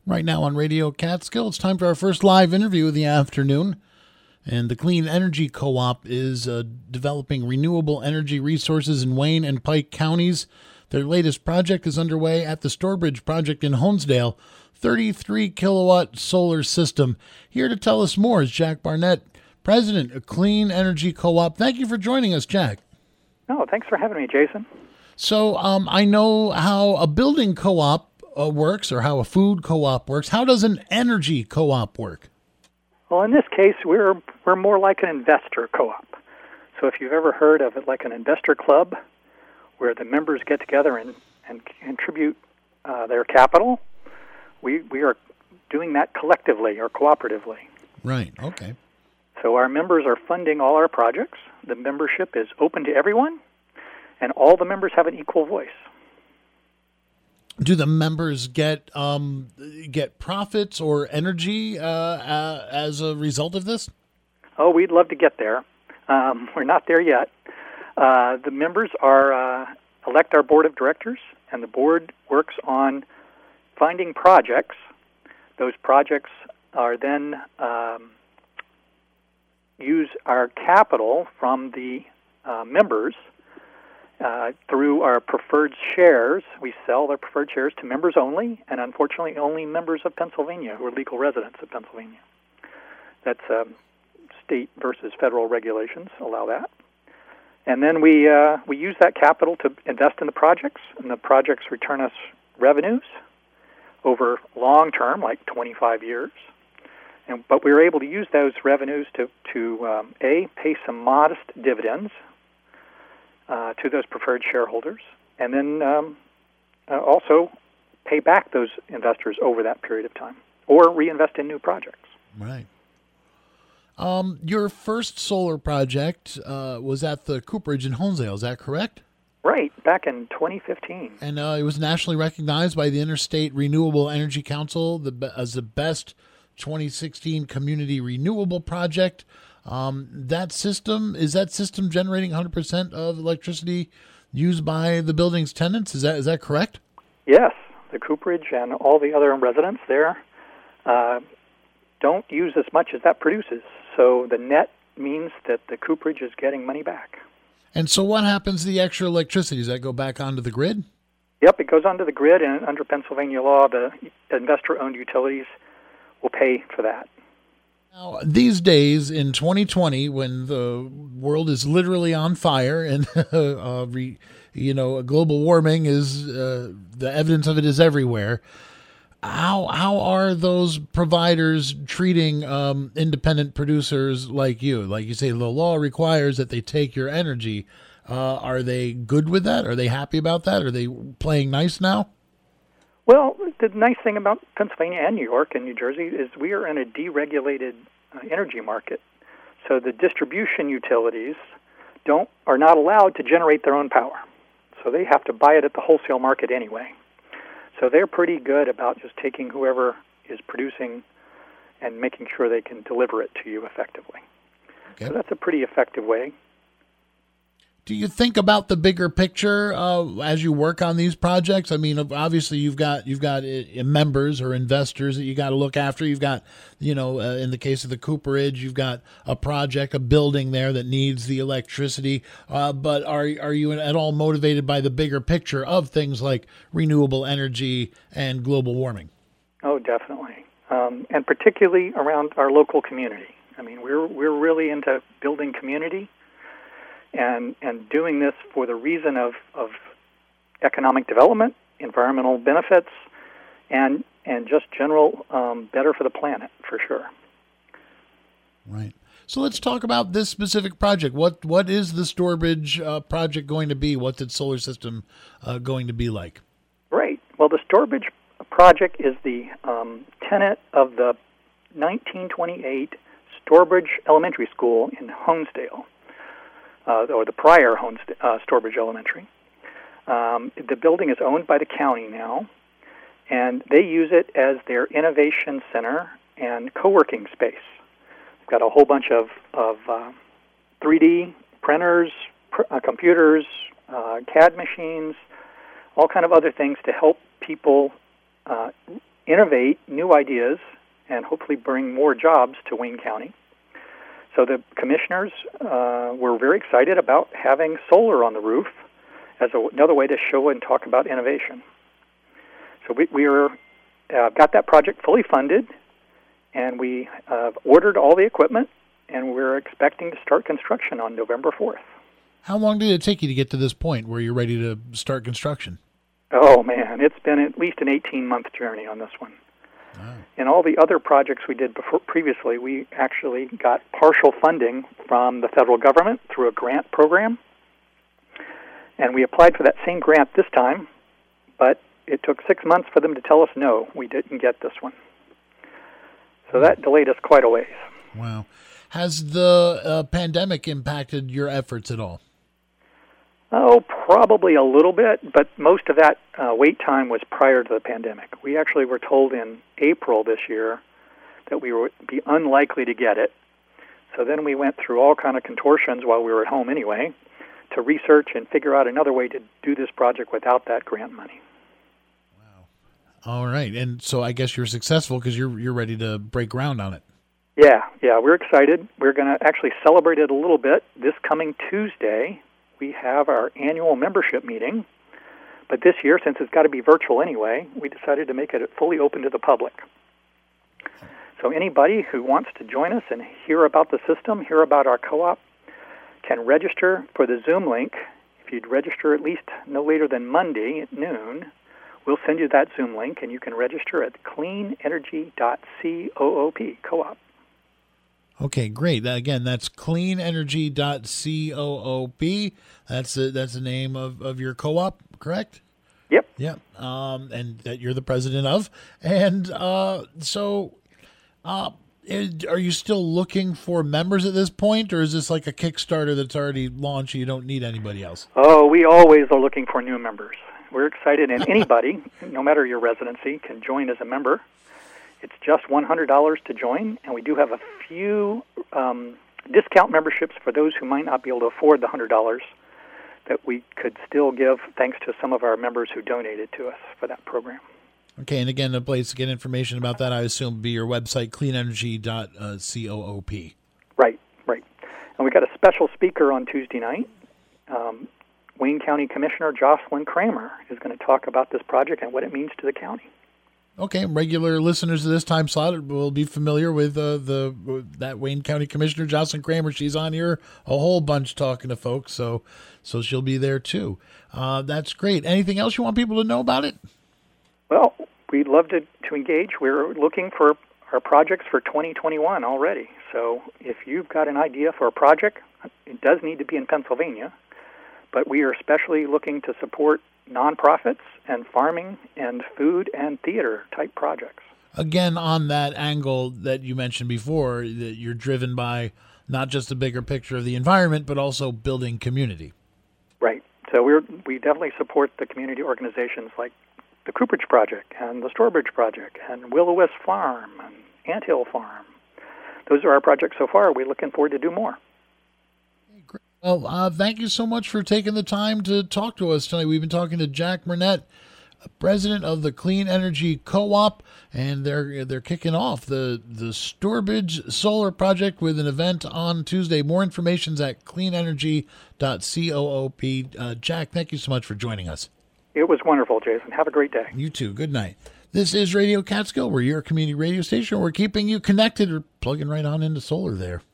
Right now on Radio Catskill, it's time for our first live interview of the afternoon. And the Clean Energy Co-op is developing renewable energy resources in Wayne and Pike counties. Their latest project is underway at the Stourbridge project in Honesdale, 33 kilowatt solar system. Here to tell us more is Jack Barnett, president of Clean Energy Co-op. Thank you for joining us, Jack. Oh, thanks for having me, Jason. So I know how a building co-op works, or how a food co-op works. How does an energy co-op work? Well, in this case, we're more like an investor co-op. So if you've ever heard of it like an investor club, where the members get together and contribute their capital, we are doing that collectively or cooperatively. Right, okay. So our members are funding all our projects. The membership is open to everyone, and all the members have an equal voice. Do the members get profits or energy as a result of this? Oh, we'd love to get there. We're not there yet. The members elect our board of directors, and the board works on finding projects. Those projects are then use our capital from the members through our preferred shares. We sell our preferred shares to members only, and unfortunately only members of Pennsylvania who are legal residents of Pennsylvania. That's state versus federal regulations allow that. And then we use that capital to invest in the projects, and the projects return us revenues over long term, like 25 years. But we were able to use those revenues to pay some modest dividends to those preferred shareholders, and then also pay back those investors over that period of time, or reinvest in new projects. Right. Your first solar project was at the Cooperage in Honesdale, is that correct? Right, back in 2015. And it was nationally recognized by the Interstate Renewable Energy Council as the best 2016 community renewable project. That system generating 100% of electricity used by the building's tenants? Is that correct? Yes, the Cooperage and all the other residents there don't use as much as that produces. So the net means that the Cooperage is getting money back. And so what happens to the extra electricity? Does that go back onto the grid? Yep, it goes onto the grid, and under Pennsylvania law, the investor-owned utilities will pay for that. Now, these days in 2020, when the world is literally on fire and global warming is the evidence of it is everywhere, how are those providers treating independent producers like you? Like you say, the law requires that they take your energy. Are they good with that? Are they happy about that? Are they playing nice now? Well, the nice thing about Pennsylvania and New York and New Jersey is we are in a deregulated energy market. So the distribution utilities are not allowed to generate their own power. So they have to buy it at the wholesale market anyway. So they're pretty good about just taking whoever is producing and making sure they can deliver it to you effectively. Okay. So that's a pretty effective way. Do you think about the bigger picture as you work on these projects? I mean, obviously you've got members or investors that you got to look after. You've got, in the case of the Cooperage, you've got a project, a building there that needs the electricity. But are you at all motivated by the bigger picture of things like renewable energy and global warming? Oh, definitely, and particularly around our local community. I mean, we're really into building community. And doing this for the reason of economic development, environmental benefits, and just general better for the planet, for sure. Right. So let's talk about this specific project. What is the Stourbridge project going to be? What's its solar system going to be like? Right. Well, the Stourbridge project is the tenet of the 1928 Stourbridge Elementary School in Honesdale. Or the prior Stourbridge Elementary. The building is owned by the county now, and they use it as their innovation center and co-working space. They've got a whole bunch of 3D printers, computers, CAD machines, all kind of other things to help people innovate new ideas and hopefully bring more jobs to Wayne County. So the commissioners were very excited about having solar on the roof as another way to show and talk about innovation. So we got that project fully funded, and we ordered all the equipment, and we're expecting to start construction on November 4th. How long did it take you to get to this point where you're ready to start construction? Oh, man, it's been at least an 18-month journey on this one. Wow. In all the other projects we did previously, we actually got partial funding from the federal government through a grant program, and we applied for that same grant this time, but it took 6 months for them to tell us no, we didn't get this one. So that delayed us quite a ways. Wow. Has the pandemic impacted your efforts at all? Oh, probably a little bit, but most of that wait time was prior to the pandemic. We actually were told in April this year that we would be unlikely to get it. So then we went through all kind of contortions while we were at home anyway to research and figure out another way to do this project without that grant money. Wow. All right. And so I guess you're successful because you're ready to break ground on it. Yeah, we're excited. We're going to actually celebrate it a little bit. This coming Tuesday, we have our annual membership meeting. But this year, since it's got to be virtual anyway, we decided to make it fully open to the public. So anybody who wants to join us and hear about the system, hear about our co-op, can register for the Zoom link. If you'd register at least no later than Monday at noon, we'll send you that Zoom link, and you can register at cleanenergy.coop, co-op. Okay, great. Again, that's cleanenergy.coop. That's the name of your co-op, correct? Yep. Yep. And that you're the president of. And are you still looking for members at this point, or is this like a Kickstarter that's already launched and you don't need anybody else? Oh, we always are looking for new members. We're excited, and anybody, no matter your residency, can join as a member. It's just $100 to join, and we do have a few discount memberships for those who might not be able to afford the $100 that we could still give thanks to some of our members who donated to us for that program. Okay, and again, the place to get information about that, I assume, would be your website, cleanenergy.coop. Right. And we got a special speaker on Tuesday night. Wayne County Commissioner Jocelyn Kramer is going to talk about this project and what it means to the county. Okay, regular listeners of this time slot will be familiar with that Wayne County Commissioner Jocelyn Kramer. She's on here a whole bunch talking to folks, so she'll be there too. That's great. Anything else you want people to know about it? Well, we'd love to engage. We're looking for our projects for 2021 already. So if you've got an idea for a project, it does need to be in Pennsylvania, but we are especially looking to support nonprofits and farming and food and theater type projects. Again, on that angle that you mentioned before, that you're driven by not just a bigger picture of the environment, but also building community. Right. So we definitely support the community organizations like the Cooperage Project and the Stourbridge Project and Will-O-Wisp Farm and Anthill Farm. Those are our projects so far. We're looking forward to do more. Well, thank you so much for taking the time to talk to us tonight. We've been talking to Jack Burnett, president of the Clean Energy Co-op, and they're kicking off the Stourbridge Solar Project with an event on Tuesday. More information's at cleanenergy.coop. Jack, thank you so much for joining us. It was wonderful, Jason. Have a great day. You too. Good night. This is Radio Catskill. We're your community radio station. We're keeping you connected or plugging right on into solar there.